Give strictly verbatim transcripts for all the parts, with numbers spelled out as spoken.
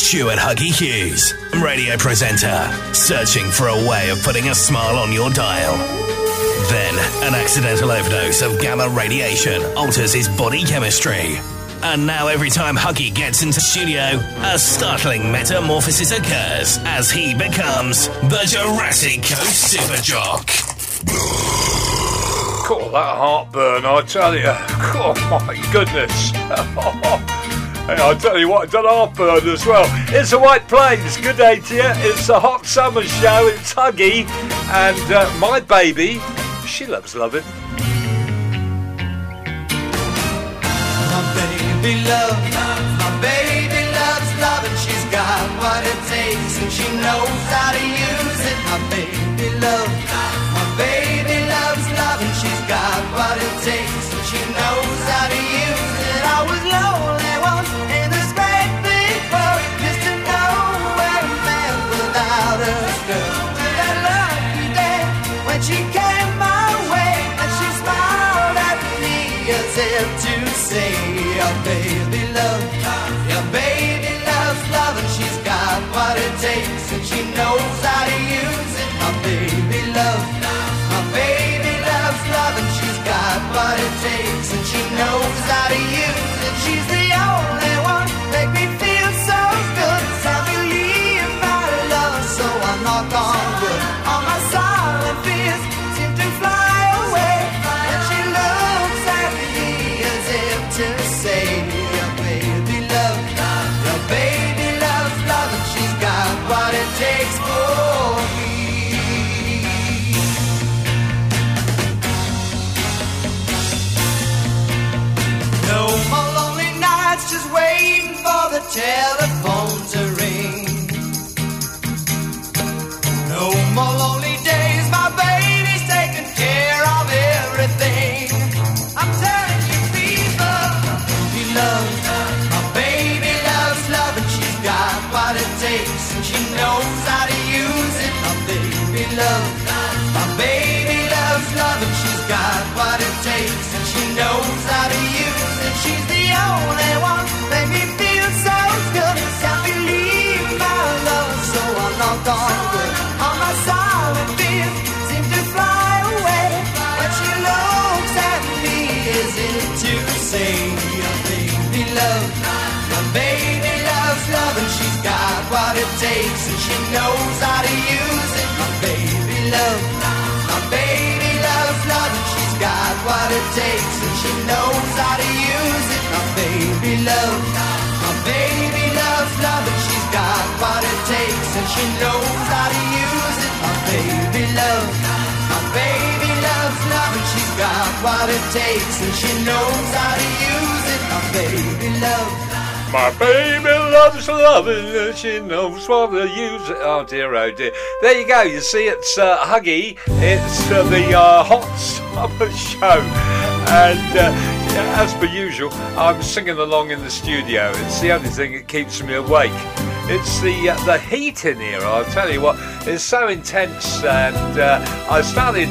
Stuart Huggy Hughes, radio presenter, searching for a way of putting a smile on your dial. Then, an accidental overdose of gamma radiation alters his body chemistry. And now every time Huggy gets into studio, a startling metamorphosis occurs as he becomes the Jurassic Coast Super Jock. God, that heartburn, I tell you. Oh, my goodness. Hey, I tell you what, I've done heartburn as well. It's the White Plains. Good day to you. It's the Hot Summer Show. It's Huggy. And uh, my baby, she loves loving. My baby loves, my baby loves loving. She's got what it takes and she knows how to use it. My baby loves, my baby loves loving. She's got what it takes and she knows how to use it. I was lonely once in this great big world, just to know where a man without a girl. That lucky day when she came my way and she smiled at me as if to say, your baby loves, your baby loves loving. She's got what it takes and she knows how to use it. My baby loves, my baby loves loving. She's got what it takes and she knows how to use it. She's the only one make me feel so good. I believe my love, so I knock on wood. All my silent fears seem to fly away when she looks at me as if to say, your baby loves, your baby loves loving. She's got what it takes for me. No more lonely nights just waiting for the telephone to ring. No more lonely days, my baby's taking care of everything. I'm telling you people, he loves, my baby loves loving. She's got what it takes and she knows how to use it. My baby loves, my baby loves loving. She's got what it takes and she knows how to use it. She's the only one make me feel so good. Can't believe my love, so I knocked on wood. All my silent fears seem to fly away when she looks at me as if to say, your baby loves, your baby loves loving. She's got what it takes and she knows how to use it. My baby loves, my baby loves loving. She's got what it takes and she knows how to use it. My baby loves, my baby loves loving. She's got what it takes and she knows how to use it. My baby loves, my baby loves loving. She's got what it takes and she knows how to use it. My baby loves, my baby loves loving and she knows what to use it. Oh dear, oh dear. There you go. You see, it's uh, Huggy. It's uh, the uh, Hot Summer Show. And uh, yeah, as per usual, I'm singing along in the studio. It's the only thing that keeps me awake. It's the uh, the heat in here, I'll tell you what. It's so intense. And uh, I started...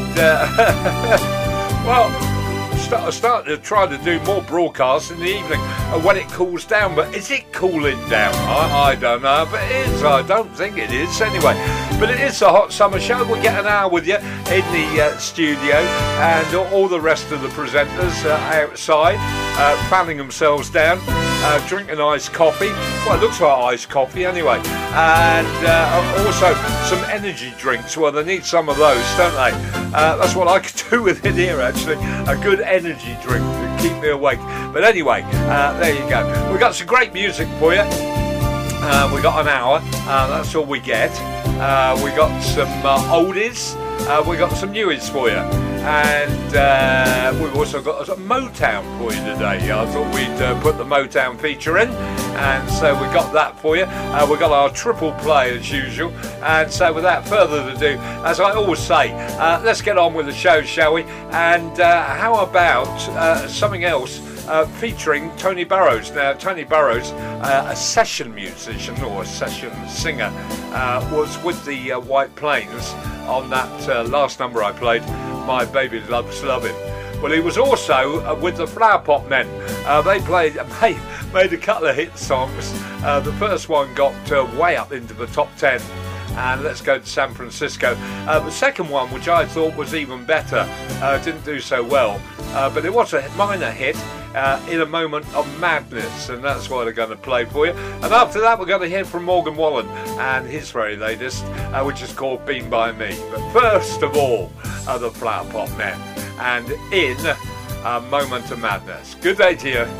Uh, well... I started to try to do more broadcasts in the evening uh, when it cools down, but is it cooling down? I, I don't know, but it is. I don't think it is anyway. But it is the Hot Summer Show. We'll get an hour with you in the uh, studio, and all the rest of the presenters uh, outside uh, fanning themselves down, uh, drinking iced coffee. Well, it looks like iced coffee anyway. And uh, also some energy drinks. Well, they need some of those, don't they? Uh, that's what I could do with it here, actually. A good energy drink to keep me awake. But anyway, uh, there you go. We've got some great music for you. Uh, we got an hour. Uh, that's all we get. Uh, we got some uh, oldies. Uh, we got some newies for you. And uh, we've also got a Motown for you today. I thought we'd uh, put the Motown feature in, and so we got that for you. Uh, we got our triple play as usual, and so without further ado, as I always say, uh, let's get on with the show, shall we? And uh, how about uh, something else? Uh, featuring Tony Burrows. Now, Tony Burrows, uh, a session musician or a session singer, uh, was with the uh, White Plains on that uh, last number I played, My Baby Loves Loving. Well, he was also uh, with the Flower Pot Men Uh, they played, made, made a couple of hit songs. Uh, the first one got uh, way up into the top ten. And Let's Go to San Francisco. Uh, the second one, which I thought was even better, uh, didn't do so well. Uh, but it was a minor hit, uh, In a Moment of Madness. And that's what I'm going to play for you. And after that, we're going to hear from Morgan Wallen and his very latest, uh, which is called Been By Me. But first of all, uh, the Flower Pot Men. And In a Moment of Madness. Good day to you.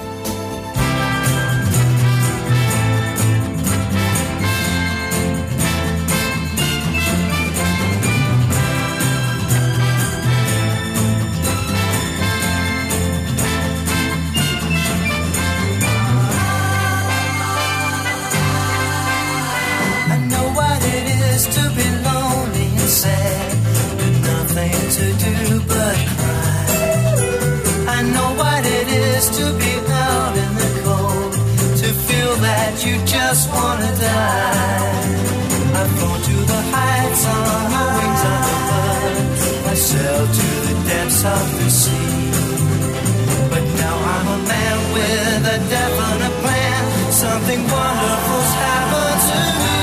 To be lonely and sad, with nothing to do but cry. I know what it is to be out in the cold, to feel that you just wanna die. I've flown to the heights on the wings of the bird, I sailed to the depths of the sea. But now I'm a man with a definite plan, something wonderful's happened to me.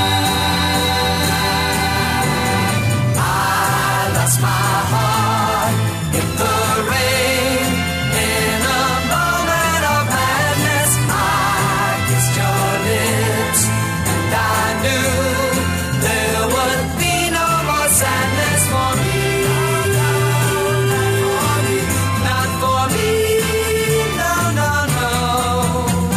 My heart in the rain, in a moment of madness, I kissed your lips, and I knew there would be no more sadness for me. Not for me, no, no, no.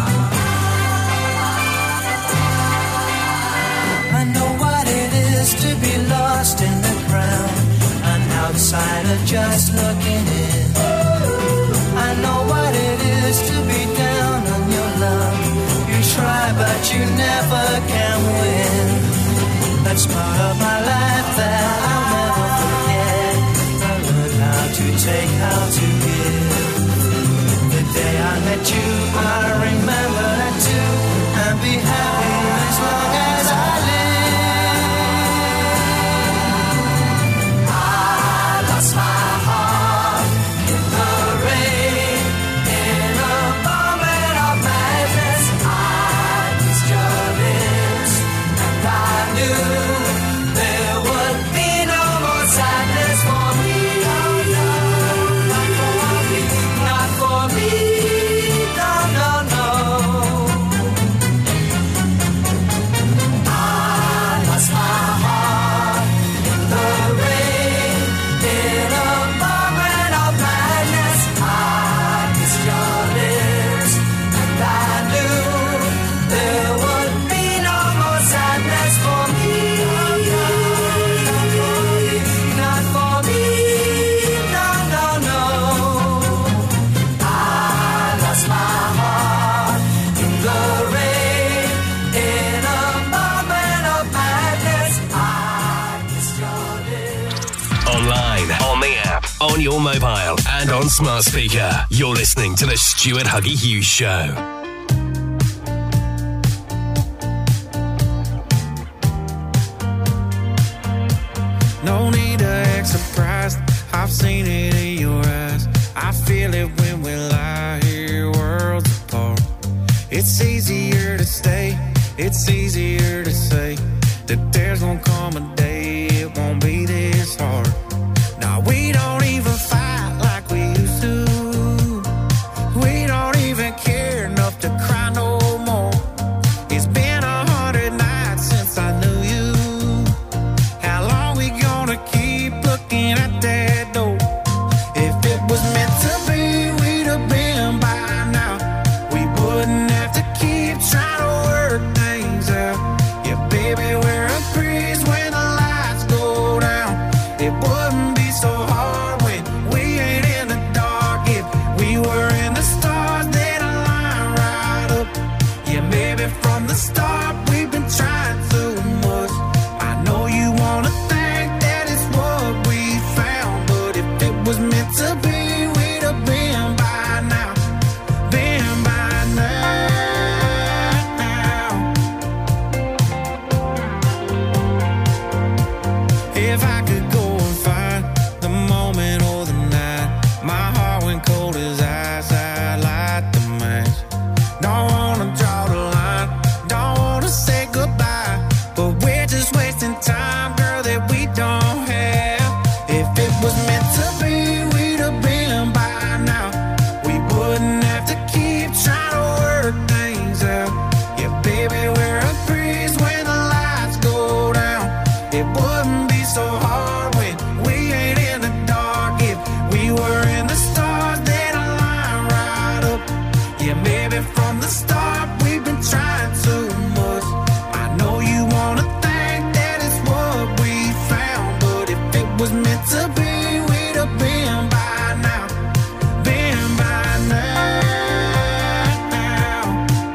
I know what it is to be lost in the crowd, outsider just looking in. I know what it is to be down on your luck. You try but you never can win. That's part of my life that I'll never forget. I learned how to take, how to give. The day I met you, I remember that too. And be happy as long as I live. My heart in the rain, in a moment of madness, I kissed your lips, and I knew there would be no more sadness for me. Not for me, no, no, no. I lost my heart in the rain. In a moment of madness, I kissed your lips, and I knew there would be no more sadness for me. Not for me, no, no, no. I lost my heart in the rain. In a moment of madness, I kissed your lips. Online, on the app, on your mobile, and on smart speaker. You're listening to the Stuart Huggy Hughes Show. No need to act surprised, I've seen it in your eyes. I feel it when we lie here worlds apart. It's easier to stay, it's easier to say that there's gonna come a day it won't be this hard. Now we don't even fight like we used to. We don't even care enough to cry no more. It's been a hundred nights since I knew you. How long we gonna keep looking at that door? If it was meant to be, we'd have been by now. We wouldn't have to keep trying to work things out. Yeah, baby, we're a breeze when the light baby, from the start, we've been trying too much. I know you wanna think that it's what we found, but if it was meant to be, we'd have been by now, been by now.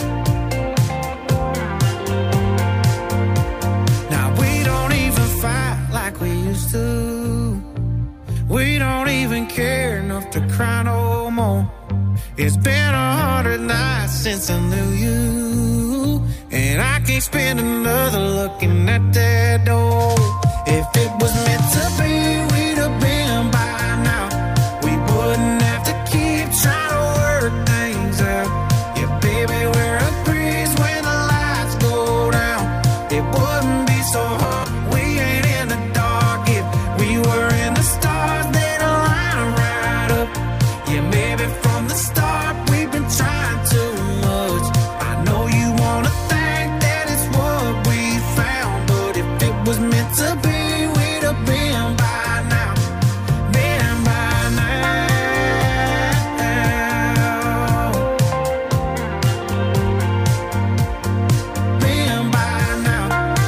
Now we don't even fight like we used to. We don't even care enough to cry no more. It's been a hundred nights since I knew you, and I can't spend another looking at that door. If it was meant to be, we'd have been by now. We wouldn't have to keep trying to work things out. Yeah, baby, we're a breeze when the lights go down. It wouldn't be so hard. We ain't in the dark if we were in the stars. They'd line right up. Yeah, maybe from the start we've been trying too much. I know you wanna think that it's what we found, but if it was meant to be, we'd have been by now, been by now, been by now.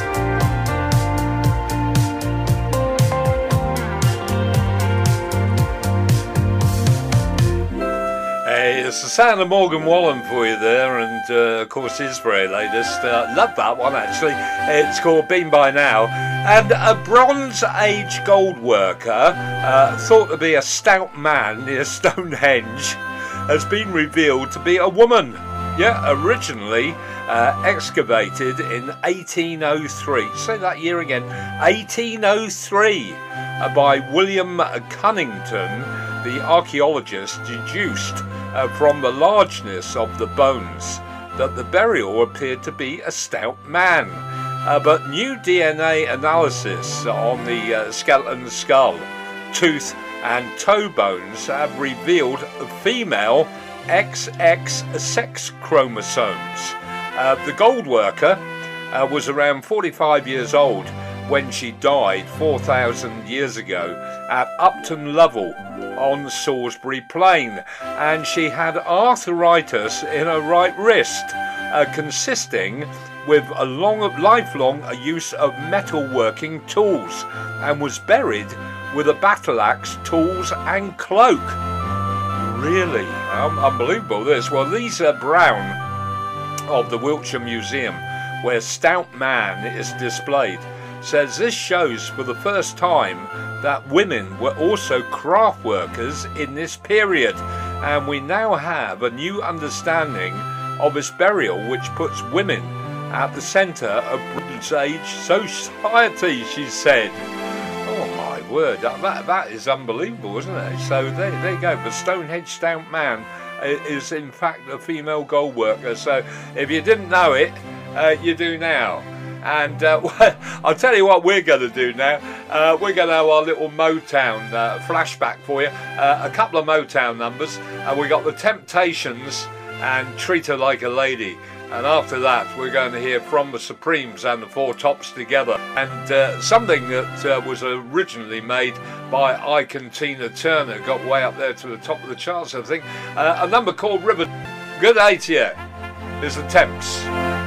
Hey, it's the sound of Morgan Wallen for you there, and uh, of course his very latest. Uh, love that one actually. It's called Been By Now. And a Bronze Age gold worker, uh, thought to be a stout man near Stonehenge, has been revealed to be a woman. Yeah, originally uh, excavated in eighteen oh three. Say that year again. eighteen oh three uh, by William Cunnington. The archaeologist deduced uh, from the largeness of the bones that the burial appeared to be a stout man. Uh, but new D N A analysis on the uh, skeleton skull, tooth and toe bones have revealed female X X sex chromosomes. Uh, the gold worker uh, was around forty-five years old when she died four thousand years ago at Upton Lovell on Salisbury Plain, and she had arthritis in her right wrist, uh, consisting with a long, lifelong use of metalworking tools, and was buried with a battle axe, tools and cloak. Really? Um, unbelievable this. Well, Lisa Brown of the Wiltshire Museum, where Stout Man is displayed, says this shows for the first time that women were also craft workers in this period, and we now have a new understanding of this burial which puts women at the centre of Bronze Age society, she said. Oh my word, that, that, that is unbelievable, isn't it? So there, there you go. The Stonehenge Stout Man is in fact a female gold worker. So if you didn't know it, uh, you do now. And uh, I'll tell you what we're going to do now. Uh, we're going to have our little Motown uh, flashback for you. Uh, a couple of Motown numbers. And we got the Temptations and Treat Her Like a Lady. And after that, we're going to hear from the Supremes and the Four Tops together. And uh, something that uh, was originally made by Ike and Tina Turner got way up there to the top of the charts, I think. Uh, a number called River. Good day to you. Here's the Temps.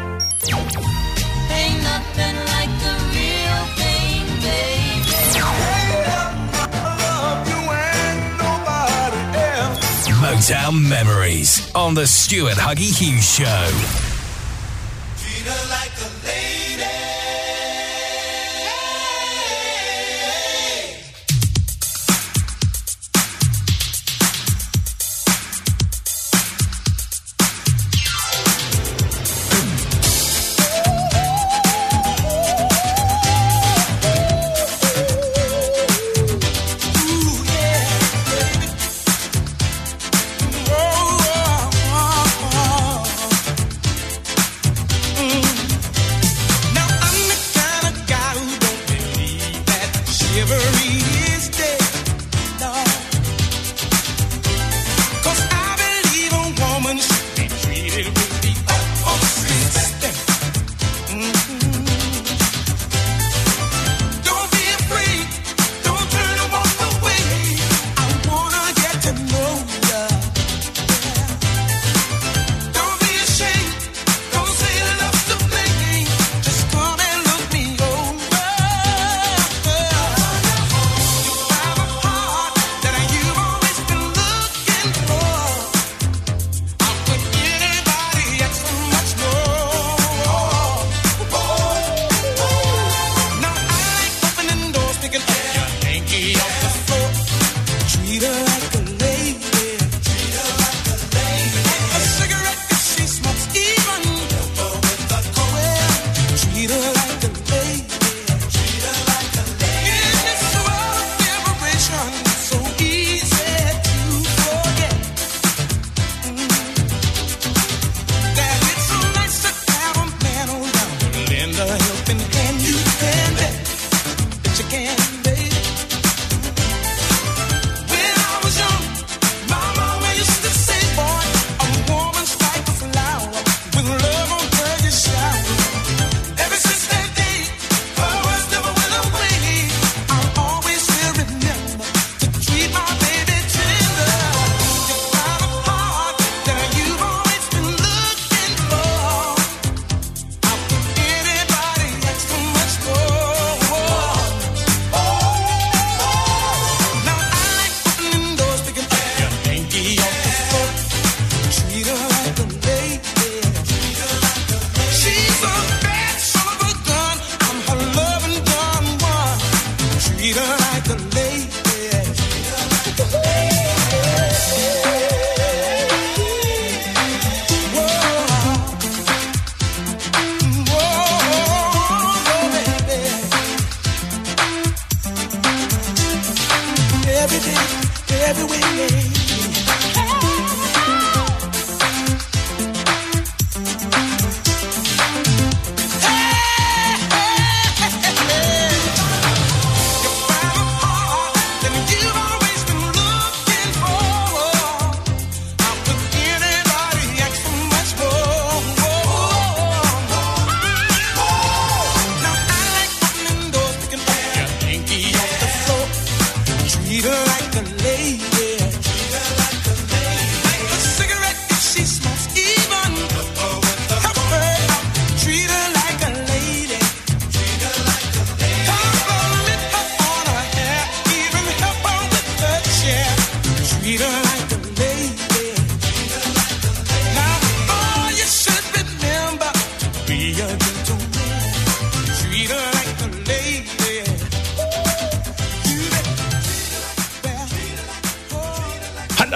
Ain't nothing like the real thing, baby. Motown Memories on the Stuart Huggy Hughes Show. Treat her like a lady.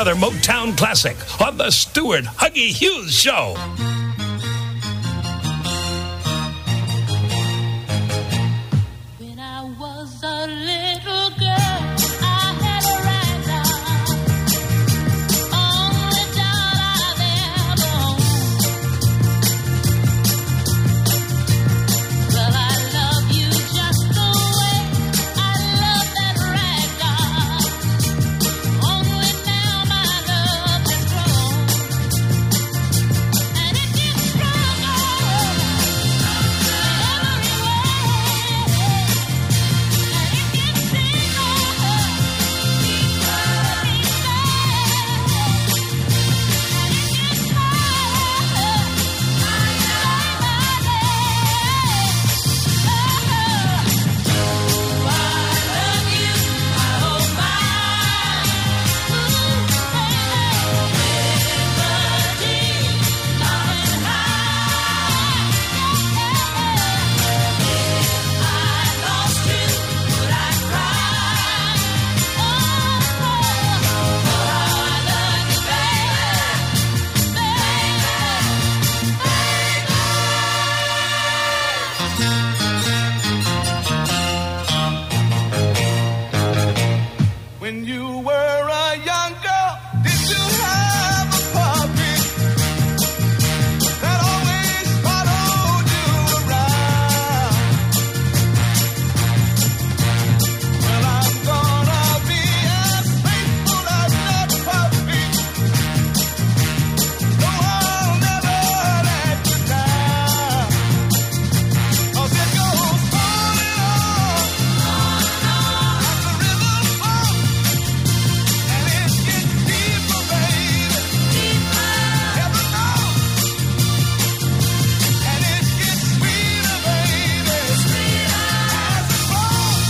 another Motown classic on the Stuart Huggy Hughes Show. When I was a little girl, I had a rag doll, only doll I've ever owned. Well, I love you just the way I love that rag doll. Only now my love has grown, and it gets stronger every way. When you were a young girl, did you have a puppy that always followed you around? Well, I'm gonna be as faithful as that puppy, so I'll never let you down. 'Cause it goes on and on, like the river flows. And it gets deeper, baby. Heaven knows. And it gets sweeter, baby. As it flows.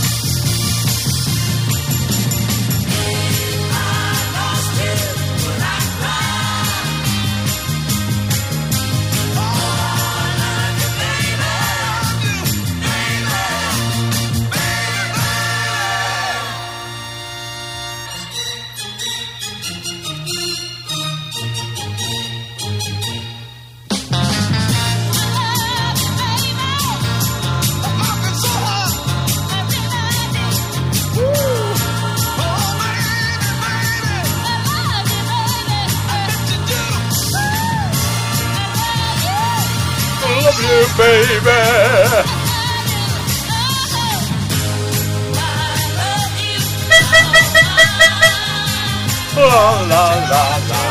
I lost you, but I cried. Oh, I love you, baby. I love you, baby. Baby, I'm knocking so hard. Woo. Oh, baby, baby. I bet you do. I love you, baby. La la la la.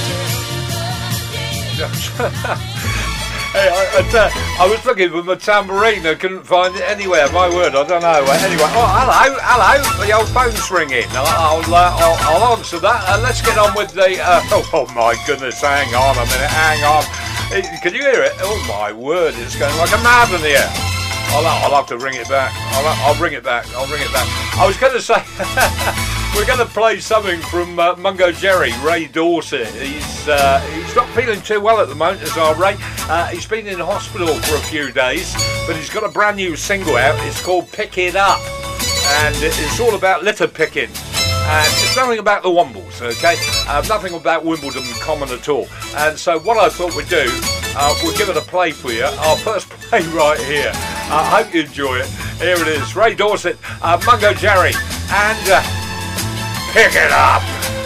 Hey, I, I, uh, I was looking for my tambourine. I couldn't find it anywhere. My word, I don't know. Uh, Anyway, oh hello, hello. The old phone's ringing. I'll I'll, uh, I'll, I'll answer that. Uh, let's get on with the. Uh, oh, oh my goodness! Hang on a minute. Hang on. Eh, Can you hear it? Oh my word! It's going like a mad in here. I'll, I'll have to ring it back. I'll, I'll bring it back. I'll bring it back. I was going to say. We're going to play something from uh, Mungo Jerry, Ray Dorset. He's uh, he's not feeling too well at the moment, is our Ray. Uh, he's been in hospital for a few days, but he's got a brand new single out. It's called Pick It Up, and it's all about litter picking. And it's nothing about the Wombles, okay? Uh, nothing about Wimbledon Common at all. And so what I thought we'd do, uh, we'll give it a play for you. Our first play right here. I uh, hope you enjoy it. Here it is, Ray Dorset, uh, Mungo Jerry, and... Uh, Pick it up!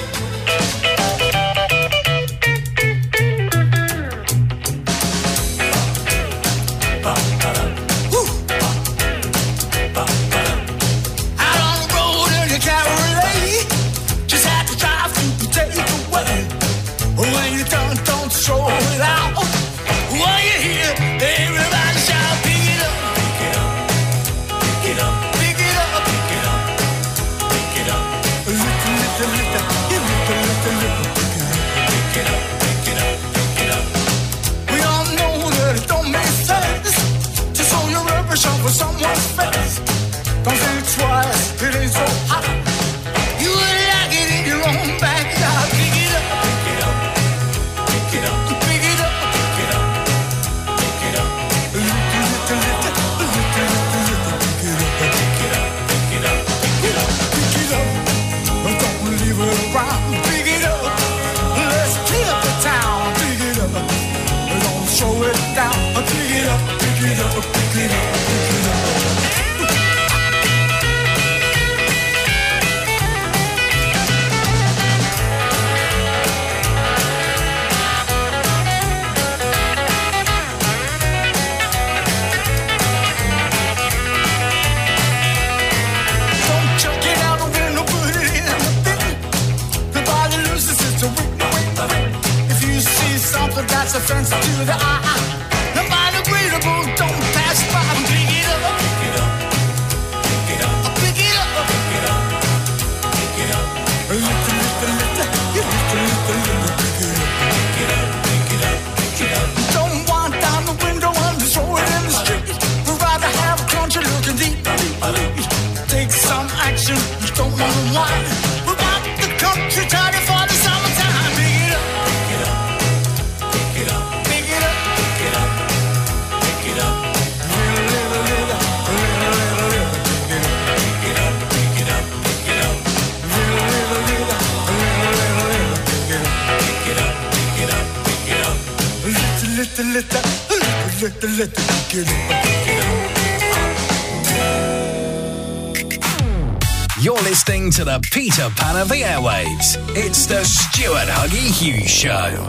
Out on the road and you can't relate. Just had to drive through the take away. When you don't, don't throw it out. While you're here, everybody shout, pick it up. Pick it up. Pick it up. Pick it up. Pick it up. Pick it up. Pick it up. but that's offensive to the eye. No biodegradable, don't pass by. Pick it up, pick it up, pick it up, pick it up, pick it up, pick it up. Lift, lift, lift, you lift, lift, lift, pick it up, pick it up, pick it up, pick it up. Don't want down the window and throw it in the street. We'd rather have a country looking deep, deep, deep. Take some action, you don't know why. We want the country tidy for the summertime. Pick it up, pick it up, pick it up, pick it up, pick it up, pick it up. Little, little, little, little, little, little, pick it up, pick it up, pick it up, pick it up. Little, little, little, little, little, little, pick it up, pick it up, pick it up, pick it up. Little, little, little, little, little, little, pick it up, pick it up. You're listening to the Peter Pan of the airwaves. It's the Stuart Huggy Hughes Show.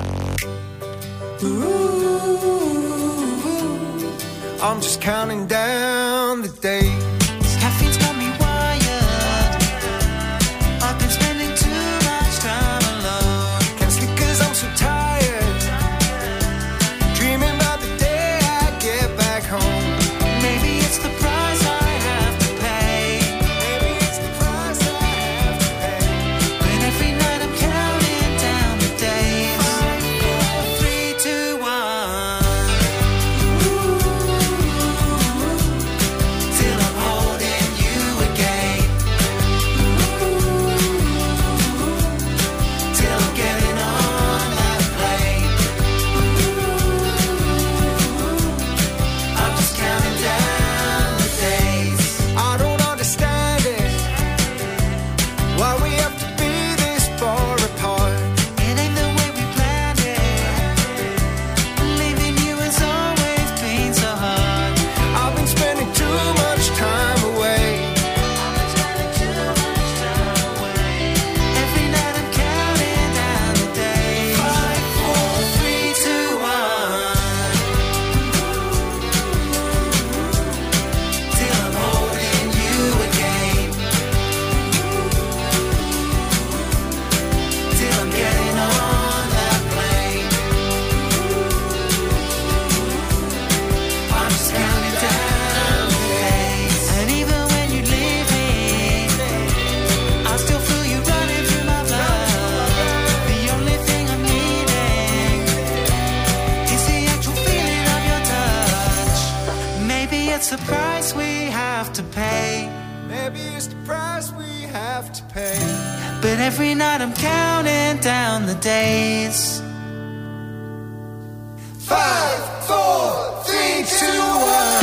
Ooh, I'm just counting down the days. Caffeine's got me wired. I've been spending too much time alone. Can't sleep 'cause I'm so tired. Dreaming about the day I get back home. Maybe it's the price I have to pay. Maybe it's the price I have to pay. But every night I'm counting down the days. Five, four, Three, two, one. Till I'm holding you again. Till I'm getting on that plane. I'm just counting down the days. I don't understand it. Why we have to be this far apart. It ain't the way we planned it. Leaving you has always been so hard. I've been spending too much time away. Every night I'm counting down the days. Five, four, Three, two, one. Till I'm holding you again. Till I'm getting on that plane. I'm just counting down the days. And even when you leave me, I still feel you running through my blood. The only thing I'm needing is the actual feeling of your touch. Maybe it's the price we have to pay. Maybe it's the price we have to pay. But every night I'm counting down the days. Five, four, three, two, one.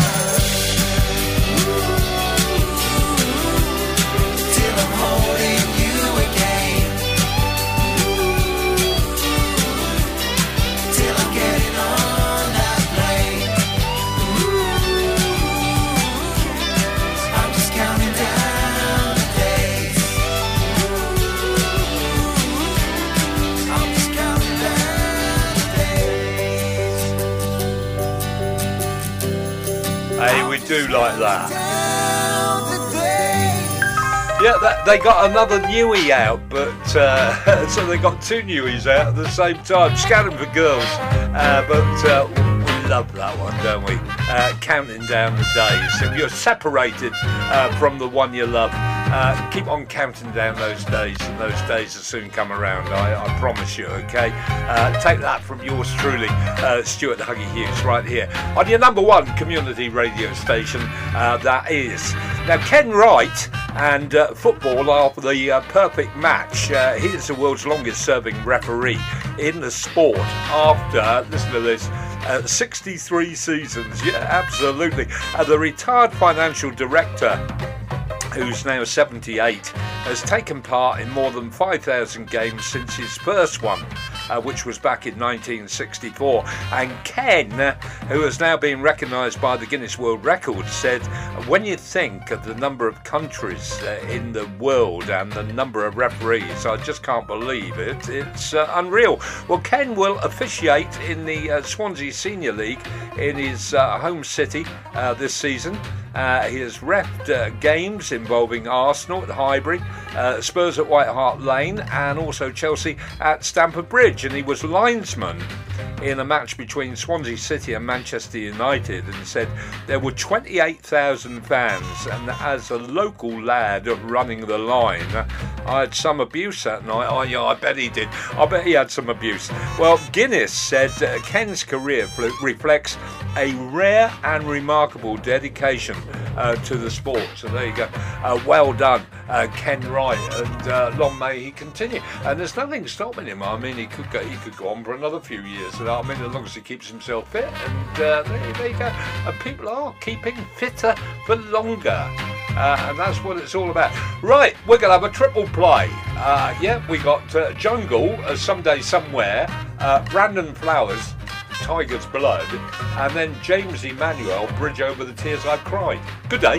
Till I'm holding you again. Till I'm getting on that plane. I'm just counting down the days. I'm just counting down the days. Hey, we do like that. Down the days. Yeah, that, they got another newie out, but uh, so they got two newies out at the same time. Scanning for girls, uh, but uh, we love that one, don't we? Uh, counting down the days. If you're separated uh, from the one you love, uh, keep on counting down those days, and those days will soon come around. I, I promise you. Okay, uh, take that from yours truly, uh, Stuart Huggy Hughes, right here on your number one community radio station. Uh, that is now Ken Wright. And uh, football are the uh, perfect match. Uh, he is the world's longest serving referee in the sport after, listen to this, uh, sixty-three seasons. Yeah, absolutely. Uh, the retired financial director, who's now seventy-eight, has taken part in more than five thousand games since his first one, uh, which was back in nineteen sixty-four. And Ken, who has now been recognised by the Guinness World Records, said, when you think of the number of countries uh, in the world and the number of referees, I just can't believe it. It's uh, unreal. Well, Ken will officiate in the uh, Swansea Senior League in his uh, home city uh, this season. Uh, he has refed uh, games involving Arsenal at Highbury, uh, Spurs at White Hart Lane, and also Chelsea at Stamford Bridge. And he was linesman in a match between Swansea City and Manchester United, and said there were twenty-eight thousand fans, and as a local lad running the line, I had some abuse that night. Oh yeah, I bet he did. I bet he had some abuse. Well, Guinness said uh, Ken's career fl- reflects a rare and remarkable dedication uh, to the sport. So there you go. Uh, well done, uh, Ken Wright, and uh, long may he continue. And there's nothing stopping him. I mean, he could go. He could go on for another few years. I mean, as long as he keeps himself fit. And uh, there, there you go. And people are keeping fitter for longer. Uh, and that's what it's all about. Right, we're going to have a triple play. Uh, yeah, we got uh, Jungle, uh, Someday Somewhere, uh, Brandon Flowers, Tiger's Blood, and then James Emmanuel, Bridge Over the Tears I've Cried. Good day.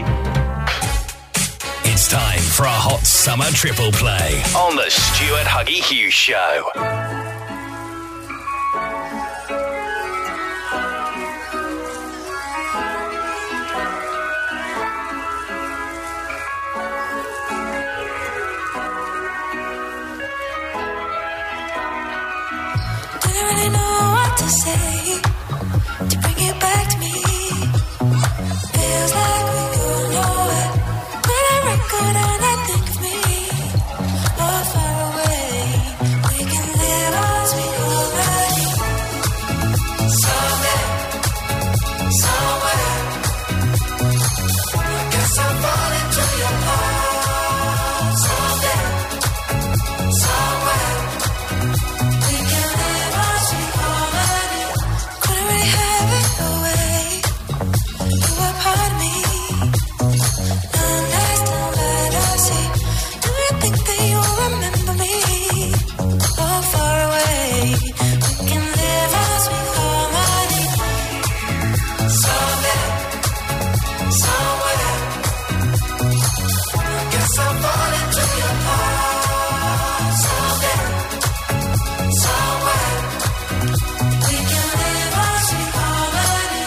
It's time for a hot summer triple play on the Stuart Huggy Hughes Show. To say, to bring it back to me, feels like we go nowhere. When I record and I think of me, or far away, we can live as we already. Someday, somewhere, I guess I'll fall into your heart. Someday, somewhere, we can live as we already. Couldn't really have it away. You were part of me. The next time that I see, do you think that you'll remember me? Oh, far away, we can live as we already. Someday, somewhere, I guess I'll fall into your heart. Someday, somewhere, we can live as we already.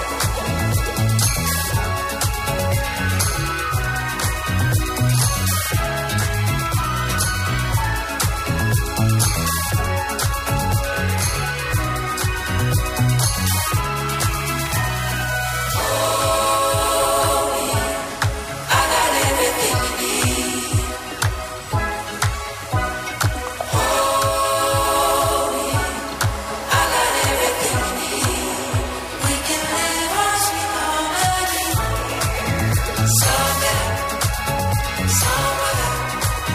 I got everything you need. I got everything you need. We can live as we already. Someday, somewhere,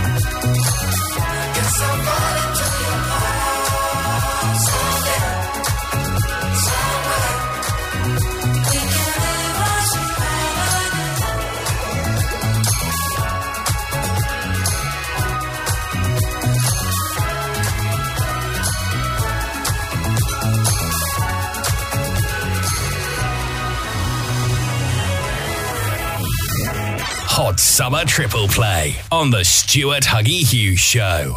I guess I'll fall into your heart. Someday, somewhere, we can live as we already. Hot summer triple play on the Stuart Huggy Hughes Show.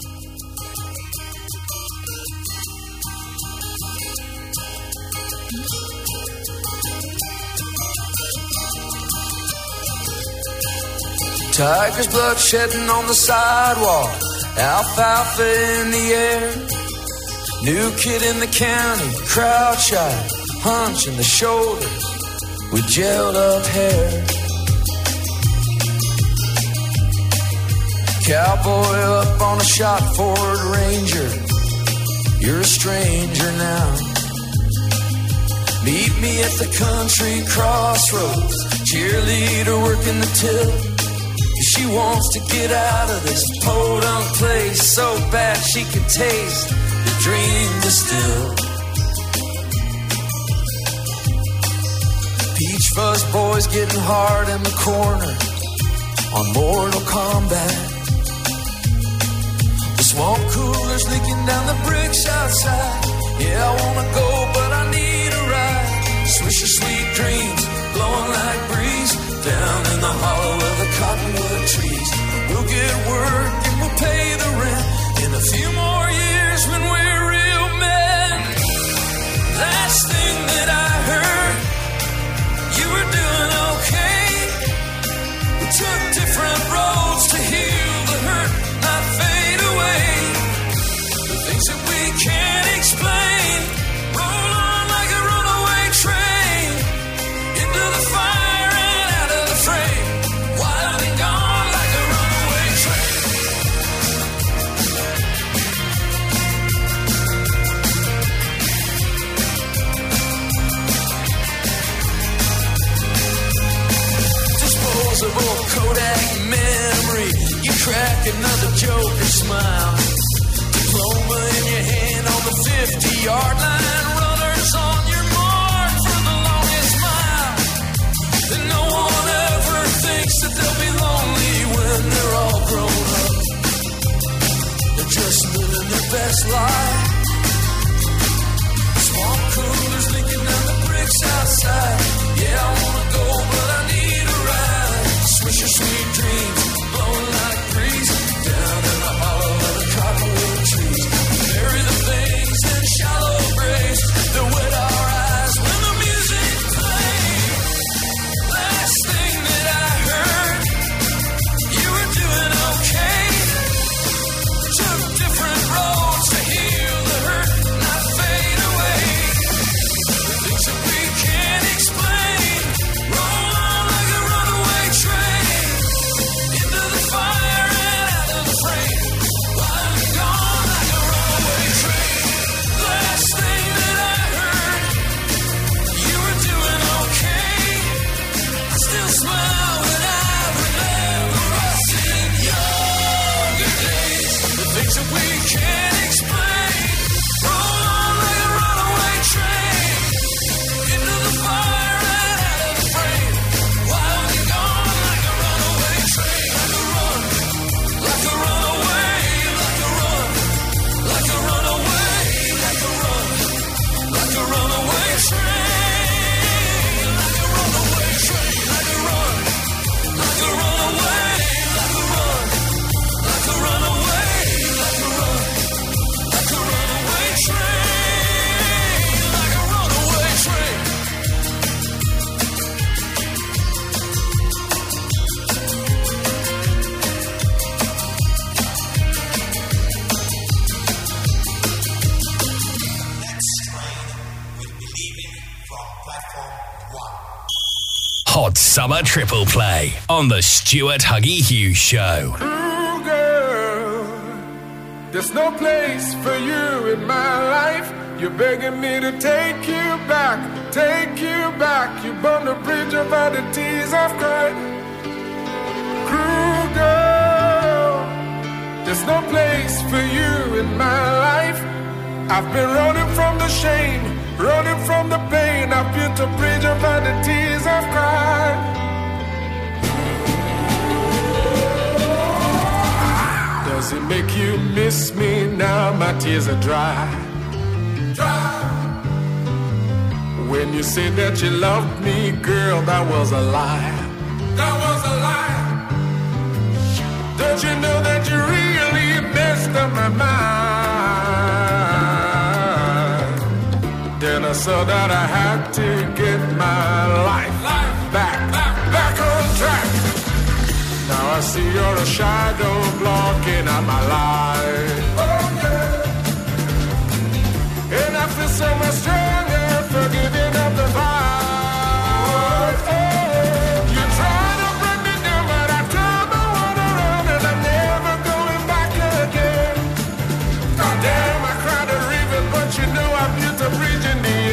Tiger's blood shedding on the sidewalk, alfalfa in the air. New kid in the county, crowd shy, hunch in the shoulders with gelled up hair. Cowboy up on a shot Ford Ranger, you're a stranger now. Meet me at the country crossroads, cheerleader working the till. She wants to get out of this podunk place so bad she can taste the dream distilled. Peach Fuzz boys getting hard in the corner on Mortal Kombat. The swamp cooler's leaking down the bricks outside. Yeah, I wanna go, but I need a ride. Swish your sweet dreams, blowing like breeze, down in the hollow of the cottonwood trees. We'll get work and we'll pay the rent in a few more years when we're real men. Last thing that I heard, you were doing okay. like another joker smile. Diploma in your hand on the fifty-yard line. Runners on your mark for the longest mile. And no one ever thinks that they'll be lonely when they're all grown up. They're just living their best life. Small coolers leaking down the bricks outside. Yeah, I wanna go, but I need a ride. Swish your sweet dreams, blowing like breeze. Down in the hollow of the cottonwood trees. Bury the things in shallow graves that wet our eyes when the music plays. Last thing that I heard, you were doing okay. Took different roads to heal the hurt, not fade away. The things that we can't explain roll on like a runaway train into the fire and out of the frame. While I'm gone like a runaway train. Last thing that I heard, you were doing okay. I still smile when I remember us in younger days. The things that we can't explain roll on like a runaway train into the fire and out of the frame. While I'm gone like a runaway train, like a run, like a runaway, like a run, like a runaway, like a run, like a runaway train, like a runaway train, like a run, like a runaway, like a run, like a runaway, like a run, like a runaway train, like a runaway train. Hot Summer Triple Play on the Stuart Huggy Hughes Show. Ooh, girl, there's no place for you in my life. You're begging me to take you back, take you back. You burned the bridge of all the tears I've cried. Cruel girl, there's no place for you in my life. I've been running from the shame, running from the pain. I've built a bridge of all the tears I've cried. Does it make you miss me now? My tears are dry. Dry. When you said that you loved me, girl, that was a lie. That was a lie. Don't you know that you really messed up my mind? Then I saw that I had to get my life, life back, back, back on track. Now I see you're a shadow blocking out my life. Oh yeah. And I feel so much stronger for giving up the fight. Oh, you try to bring me down, but I turn my world around and I'm never going back again. God damn, I cried a river, but you know I built a bridge in the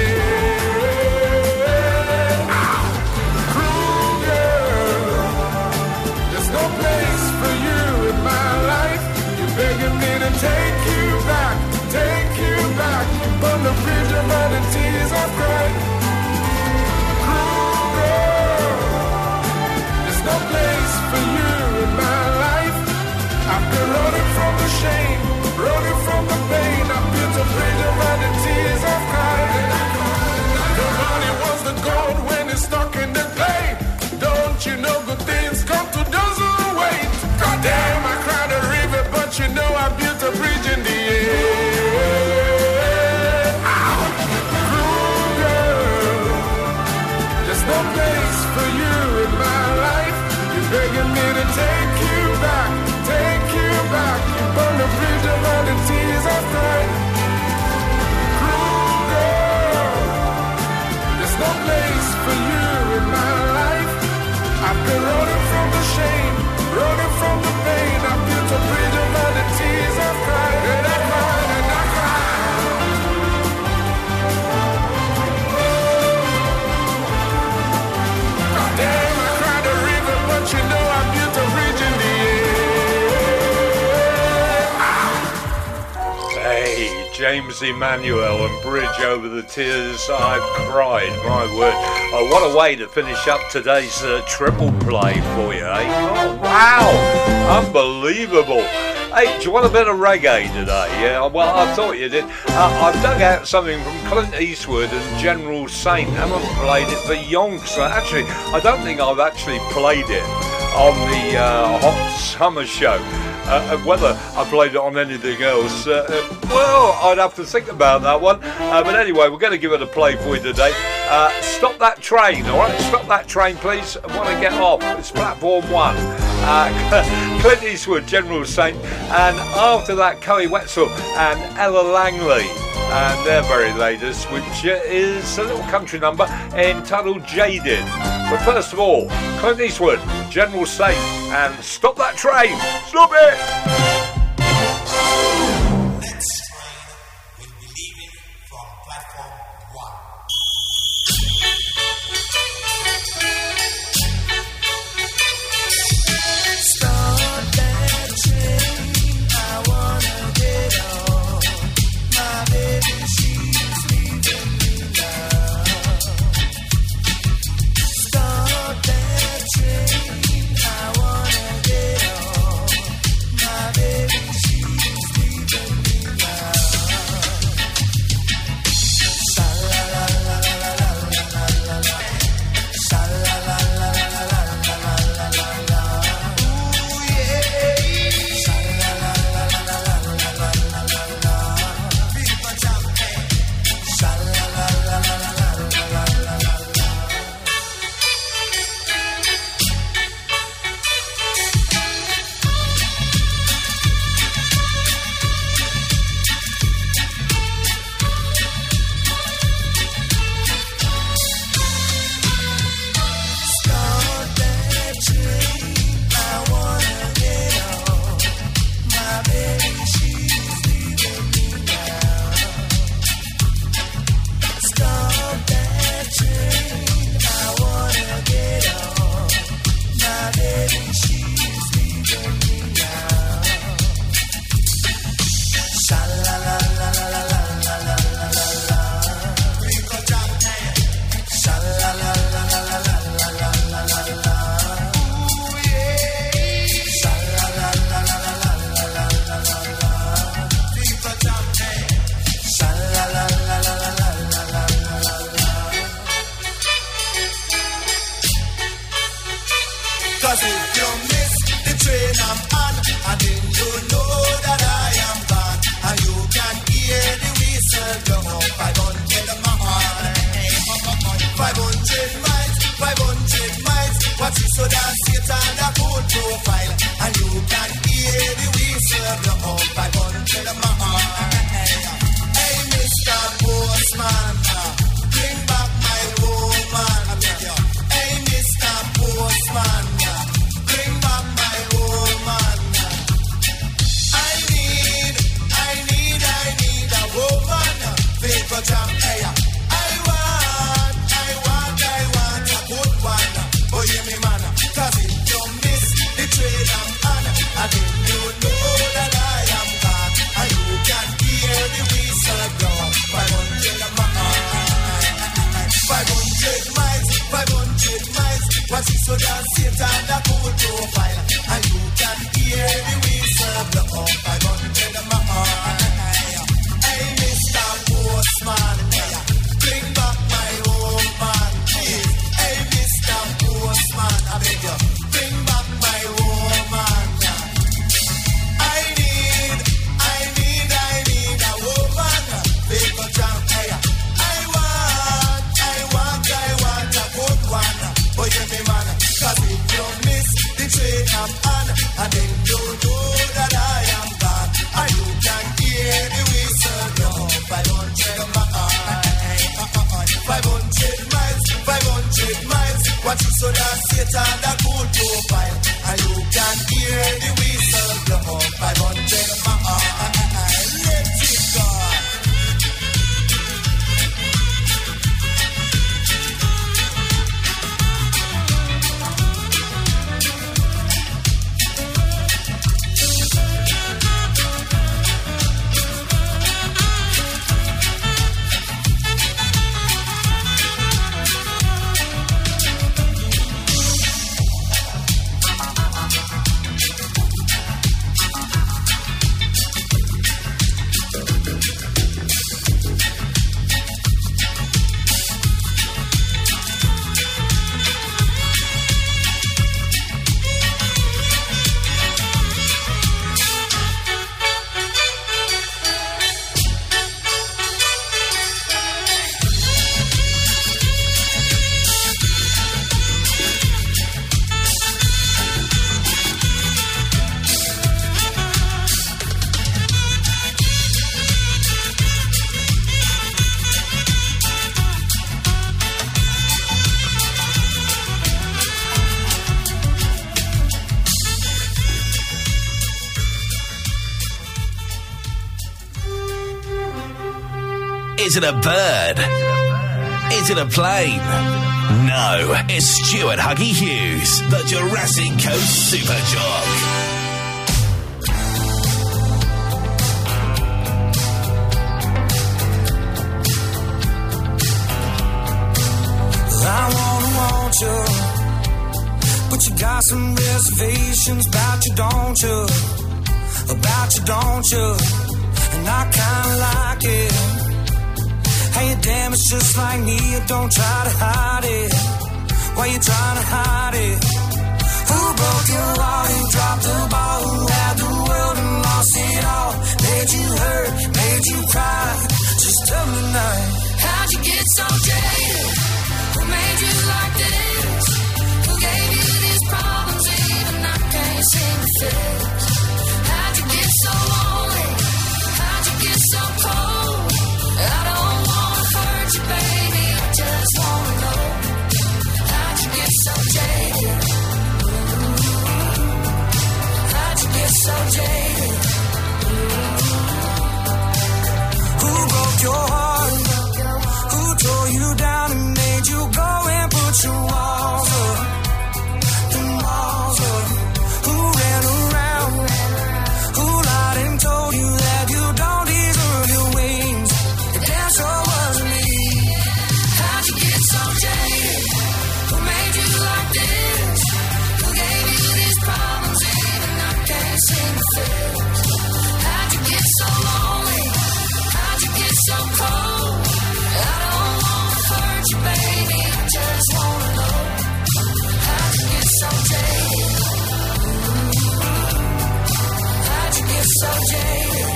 air. Ow. Cruel girl, there's no place for you in my life. You're begging me to take you back, take you back. On the bridge of James Emmanuel and Bridge Over the Tears I've Cried. My word. Oh, what a way to finish up today's uh, triple play for you, eh? Oh, wow. Unbelievable. Hey, do you want a bit of reggae today? Yeah, well, I thought you did. Uh, I've dug out something from Clint Eastwood and General Saint. I haven't played it for yonks. Actually, I don't think I've actually played it on the uh, Hot Summer Show. Uh, whether I played it on anything else, uh, uh, well, I'd have to think about that one. Uh, but anyway, we're going to give it a play for you today. Uh, stop that train, all right? Stop that train, please. I want to get off. It's platform one. Uh, Clint Eastwood, General Saint, and after that, Coey Wetzel and Ella Langley, and their very latest, which is a little country number entitled Jaded. But first of all, Clint Eastwood, General Saint, and Stop That Train. Stop it! Next train will be leaving from platform one. Start that train, I wanna get on. My baby, she's leaving me now. Start that train, I wanna get on. My baby, she's leaving me now. Sha la la la la la la la la. Sha la la la la la la la la la. Ooh yeah. Sha la la la la la la la la la la. Big bunch of men. Sha la la la la la la la la la la. Start that train, I wanna get on. My baby, she's leaving me now. Start that train, I wanna get on. My baby, she's leaving me now. Sha la la la la la la la la la la. Sha la la la la la la la la la la la. Ooh yeah. Sha la la la la la la la la la la la. Sha la la la la la la la la la la. Cause if you miss the train I'm on, and then you know that I am gone, and you can hear the whistle blow. Five hundred miles, five hundred miles, five hundred miles. What is so that sit on a good profile, and you can hear the whistle blow. Five hundred miles. Hey, Mister Postman, bring back my woman. Hey, Mister Postman, bring back my woman. I need, I need, I need a woman. Paper jam, hey, I want, I want, I want a good one. Oh, yeah, me man, cause if you miss the train I'm on, and then you know that I am gone, and you can hear the whistle blow. Five hundred miles, five hundred miles, five hundred miles. What is so that sit on the cool profile, and you can hear the whistle blow. Five hundred miles. Hey, Mister Postman, bring back my woman. Hey, Mister Postman, I beg you, bring back my woman. I need, I need, I need a woman. Paper jam, hey, I want, I want, I want a good one. Oh, yeah, me man, cause if you miss the train I'm on, and then you know that I am gone, and you can hear the whistle blow. Five hundred miles, five hundred miles, five hundred miles. What you so that sit on the cool profile, and you can hear the whistle blow. Five hundred miles, let it go. Is it a bird? Is it a plane? No, it's Stuart Huggy Hughes, the Jurassic Coast Super Jock. I wanna want you, but you got some reservations about you, don't you? About you, don't you? And I kinda like it. Hey, damn, it's just like me. Don't try to hide it. Why you trying to hide it? Who broke your heart and dropped the ball? Who had the world and lost it all? Made you hurt, made you cry. Just tell me tonight. How'd you get so jaded? Who made you like this? Who gave you these problems even I can't seem to fix? How'd you get so lonely? How'd you get so cold? I don't wanna hurt you, baby, I just wanna know. How'd you get so jaded? How'd you get so jaded? Who broke your heart? Who tore you down and made you go and put your walls up? The walls up. Who ran around? Who lied and told you that you don't deserve your wings? It damn sure wasn't me. How'd you get so jaded? Who made you like this? Who gave you these problems even I can't seem to fix? How'd you get so lonely? How'd you get so cold? I don't wanna hurt you, baby, I just wanna know. How'd you get so jaded? How'd you get so jaded?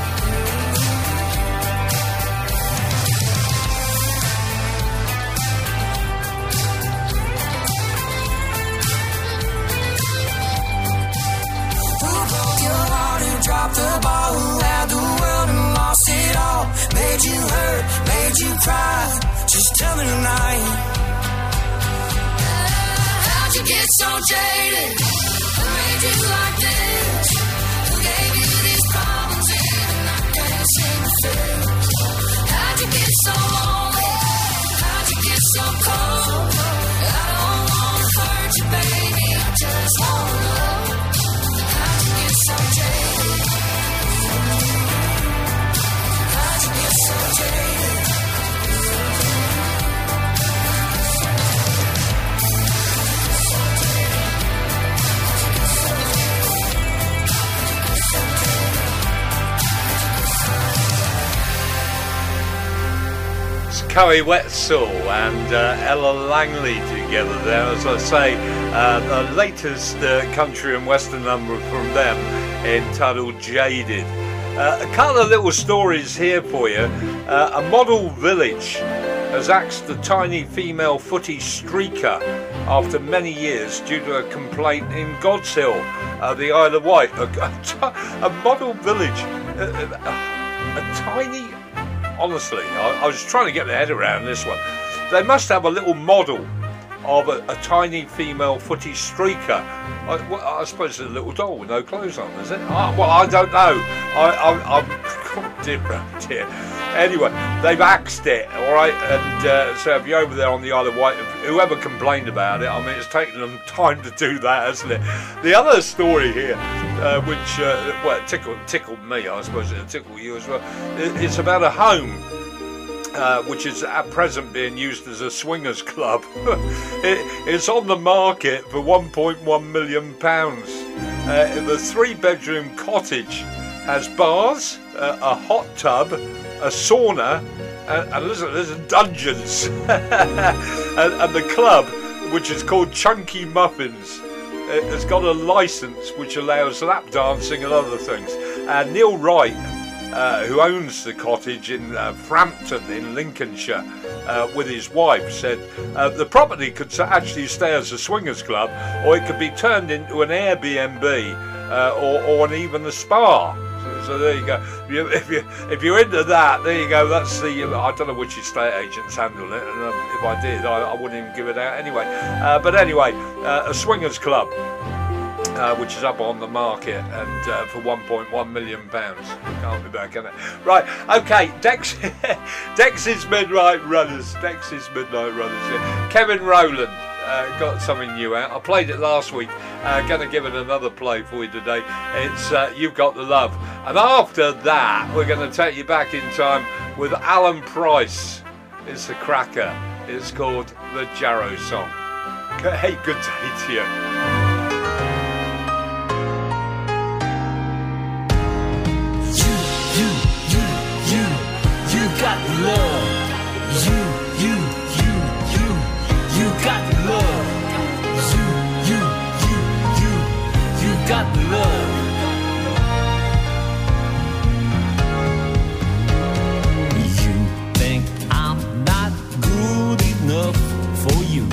Who broke your heart? Who dropped the ball? Who had the world and lost it all? Made you hurt, made you cry. Just tell me tonight. How'd you get so jaded? Who made you like this? Who gave you these problems even I can't seem to fix? How'd you get so lonely? How'd you get so cold? I don't wanna hurt you, baby, I just wanna know. How'd you get so jaded? How'd you get so jaded? Coe Wetzel and uh, Ella Langley together there. As I say, uh, the latest uh, country and western number from them entitled Jaded. Uh, a couple of little stories here for you. Uh, a model village has axed a tiny female footy streaker after many years due to a complaint in God's Hill, uh, the Isle of Wight. A, a, a model village, a, a, a tiny... Honestly, I, I was trying to get my head around this one. They must have a little model of a, a tiny female footy streaker. I, well, I suppose it's a little doll with no clothes on, is it? I, well, I don't know. I, I, I'm... Oh dear, oh dear. Anyway, they've axed it, all right? And uh, so if you're over there on the Isle of Wight, whoever complained about it, I mean, it's taken them time to do that, hasn't it? The other story here, uh, which, uh, well, it tickled, tickled me, I suppose it'll tickle you as well. It, it's about a home uh, which is at present being used as a swingers club. it, it's on the market for one point one million pounds. Uh, the three-bedroom cottage has bars, uh, a hot tub, a sauna, and, and listen, there's dungeons. and, and the club, which is called Chunky Muffins, it has got a licence which allows lap dancing and other things. And Neil Wright, uh, who owns the cottage in uh, Frampton in Lincolnshire, uh, with his wife, said uh, the property could actually stay as a swingers club, or it could be turned into an Airbnb uh, or, or an, even a spa. So, so there you go. If, you, if, you, if you're into that, there you go. That's the. I don't know which estate agents handle it, and um, if I did, I, I wouldn't even give it out anyway. Uh, but anyway, uh, a swingers club. uh, which is up on the market and uh, for one point one million pounds. Can't be bad, can it? Right, okay, Dex, Dex's Midnight Runners. Dex's Midnight Runners. Yeah. Kevin Rowland uh, got something new out. I played it last week. Uh, going to give it another play for you today. It's uh, You've Got the Love. And after that, we're going to take you back in time with Alan Price. It's a cracker. It's called the Jarrow Song. Hey, good day to you. Got the love, you, you, you, you, you got the love, you, you, you, you, you got the love. You think I'm not good enough for you,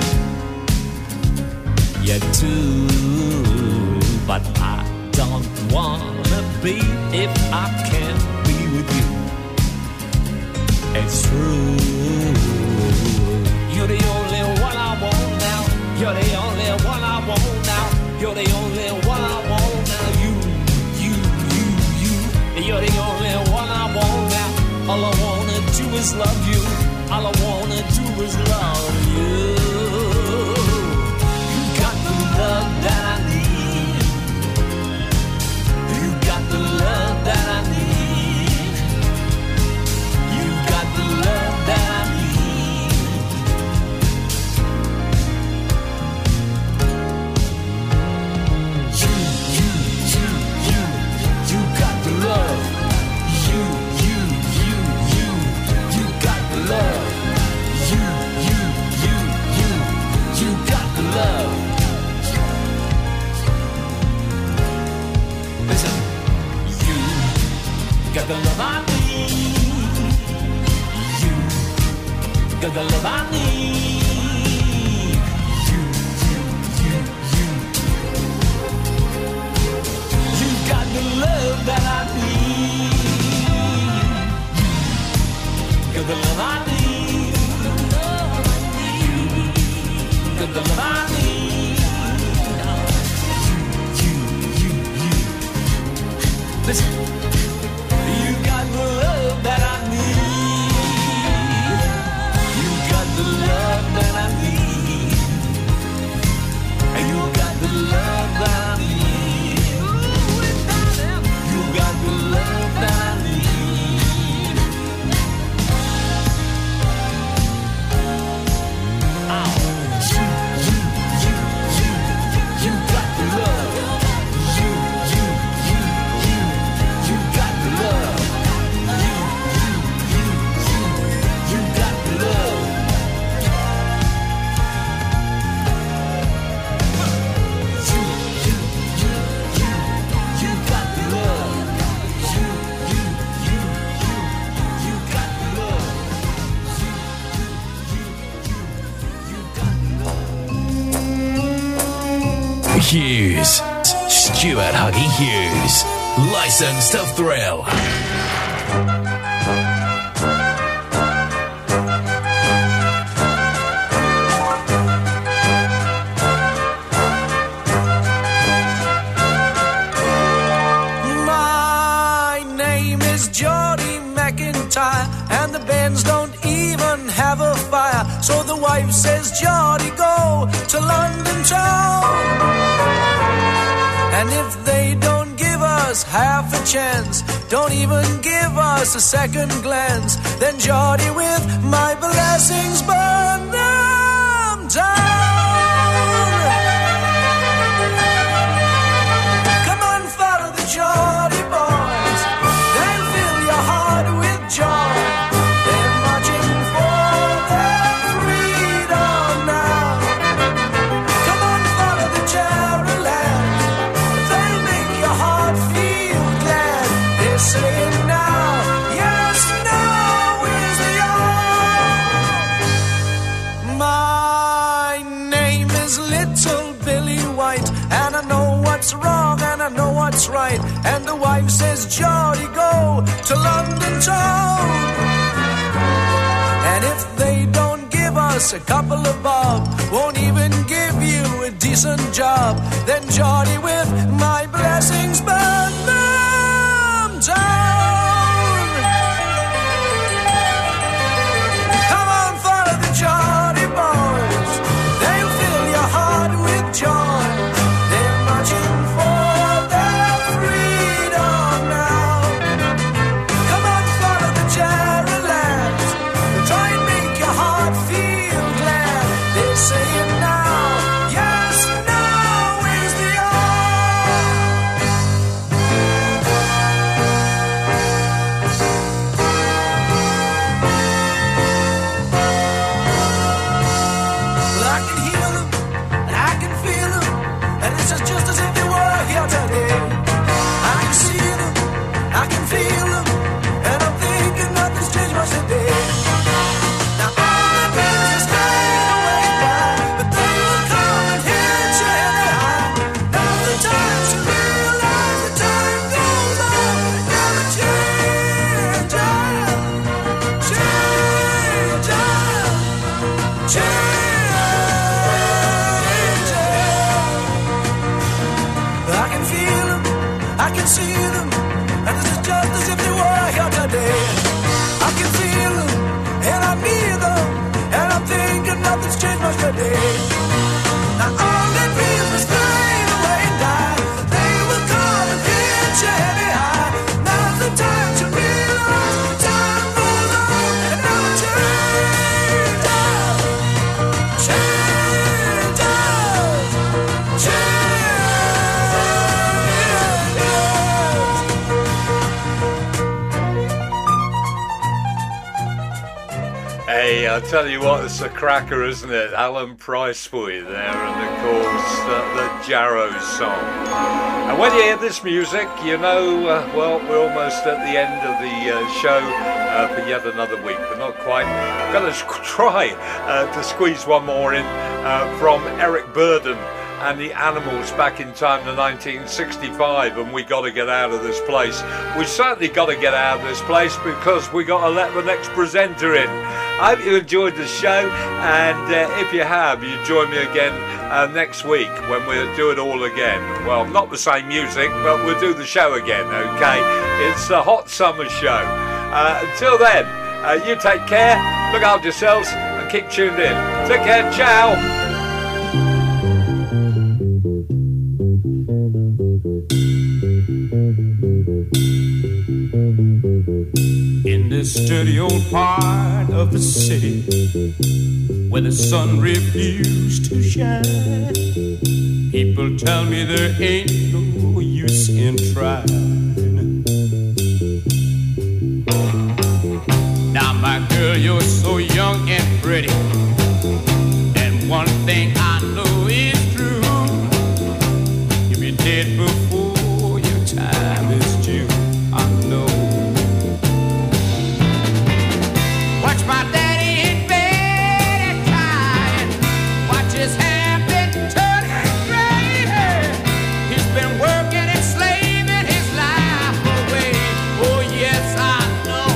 yet too, but I don't wanna be if I can't be with you. It's true. You're the only one I want now. You're the only one I want now. You're the only one I want now. You, you, you, you. You're the only one I want now. All I wanna do is love you. All I wanna do is love you. You got the love that I need. You got the love that I need. The love that I need. You, you, you, you, you got the love. You, you, you, you, you got the love. You, you, you, you, you got the love. Listen, you got the love I need. Got the love I need. You, you, you, you. You got the love that I need. You got the love I need. You got the love I need. You, you, you, you. Listen. You got the love that I need. The love that I need. You got the love that I need. You got the love that I need. Oh, you, you, you, you, you got the love. You, you, you, you, you got the love. You, you, you, you, you got the love. Hughes. Stuart Huggy Hughes. Licensed to thrill. My name is Geordie McIntyre, and the bands don't even have a fire. So the wife says, Geordie, go to London town. And if they don't give us half a chance, don't even give us a second glance, then Geordie, with my blessings, burn them down. Come on, follow the Geordie boys, they'll fill your heart with joy. They're marching for their freedom now. Come on, follow the Jarrow lad, they'll make your heart feel glad. They're saying now, yes, now is the hour. My name is Little Billy White, and I know what's wrong and I know what's right. And the wife says, Geordie, go to London town. And if they don't give us a couple of bob, won't even give you a a decent job. Then Geordie with my blessings burn them down. Come on, follow the Geordie boys. They'll fill your heart with joy. They're marching for their freedom now. Come on, follow the Jerry lads. Try and make your heart feel glad. They're saying now, yes, now is the Well, I can hear them, and I can feel them, and it's just as if they were here today. I can see them, I can feel them, and I'm thinking nothing's changed much today. Now all the business fade away by, but they will come and hit you anyhow. Now the time to realize the time goes on, never change, change, change. I can feel them, I can see them, and this is just as if they were here today. I can feel them, and I need them, and I'm thinking nothing's changed much today. Now all their dreams must fade away and die. They will come and hit you anyhow. Now's the time to realize the time goes on and never change, change, change. Hey, I tell you what, it's a cracker, isn't it? Alan Price for you there, and of course uh, the Jarrow song. And when you hear this music, you know, uh, well, we're almost at the end of the uh, show uh, for yet another week, but not quite. I'm going to try uh, to squeeze one more in uh, from Eric Burden and the Animals back in time to nineteen sixty-five, and we got to get out of this place. We certainly got to get out of this place because we got to let the next presenter in. I hope you enjoyed the show, and uh, if you have, you join me again uh, next week when we'll do it all again. Well, not the same music, but we'll do the show again, okay? It's the Hot Summer Show. Uh, until then, uh, you take care, look after yourselves, and keep tuned in. Take care, ciao! In this dirty old part of the city where the sun refused to shine, people tell me there ain't no use in trying. Now my girl, you're so young and pretty, and one thing I know is true, you'll be dead before your time is due. I know. Watch my daddy in bed and crying. Watch his hair been turning gray. He's been working and slaving his life away. Oh yes, I know.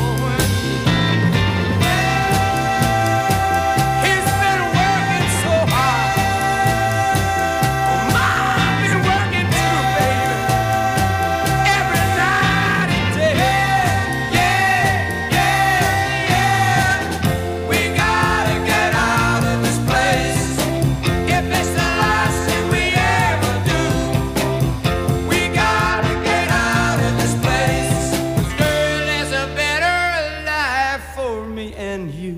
He's been working so hard. Oh, I've been working too, baby. Every night and day. Yeah, yeah, yeah. We gotta get out of this place. If it's the last thing we ever do, we gotta get out of this place. 'Cause girl, there's a better life for me and you.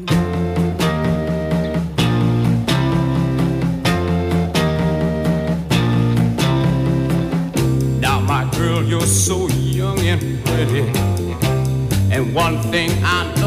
Now my girl, you're so young and pretty, and one thing I know